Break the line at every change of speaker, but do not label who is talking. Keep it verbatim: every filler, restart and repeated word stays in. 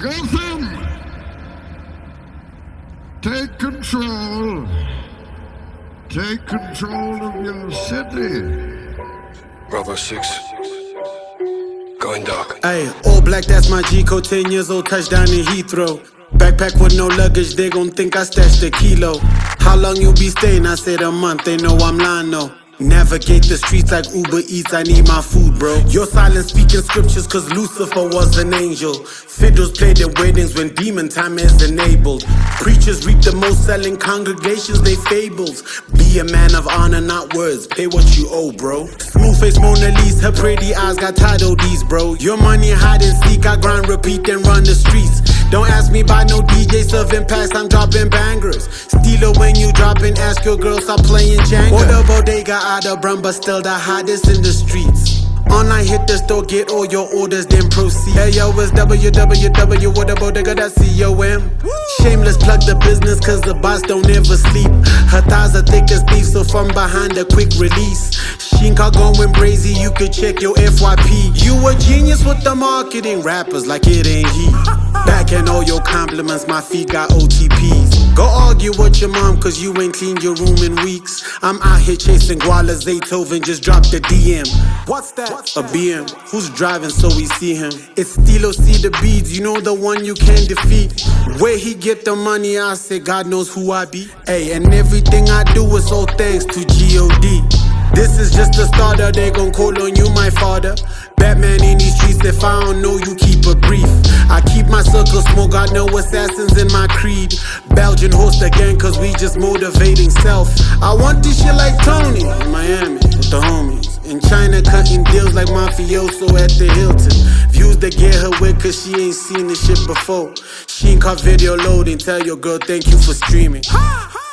Gotham, take control. Take control of your city.
Bravo six. Going dark.
Ayy, all black, that's my G-code. Ten years old, touchdown in Heathrow. Backpack with no luggage, they gon' think I stashed a kilo. How long you be staying? I said a month, they know I'm lying though. Navigate the streets like Uber Eats, I need my food, bro. Your silence speaking scriptures cause Lucifer was an angel. Fiddles played at weddings when demon time is enabled. Preachers reap the most, selling congregations they fables. Be a man of honor, not words, pay what you owe, bro. Smooth face Mona Lisa, her pretty eyes got tied O Ds, bro. Your money hide and seek, I grind, repeat, then run the streets. Don't ask me about no D J serving packs, I'm dropping bangers. Steal it when you dropping, ask your girl, stop playing Jenga. Or the bodega out of Brum, but still the hottest in the streets. Online, hit the store, get all your orders, then proceed. Hey yo, it's w w w dot the bodega dot com. Shameless plug the business cause the boss don't ever sleep. Her thighs are thick as beef, so from behind a quick release. She ain't caught going brazy, you could check your F Y P. You a genius with the marketing, rappers like it ain't he. Back and all your compliments, my feet got O T Ps. Go argue with your mom cause you ain't cleaned your room in weeks. I'm out here chasing Guala Zaytoven, just dropped a D M. What's that? What's that? A B M. Who's driving so we see him? It's Stilo, see the beads, you know the one you can't defeat. Where he get the money, I say God knows who I be. Hey, and everything I do is all thanks to G O D. This is just the starter, they gon' call on you my father. Batman in these streets, if I don't know you keep it brief. I keep my circle small, got no assassins in my creed. Belgian host again cause we just motivating self. I want this shit like Tony in Miami with the homies. In China cutting deals like mafioso at the Hilton. Views that get her wet cause she ain't seen this shit before. She ain't caught video loading, tell your girl thank you for streaming.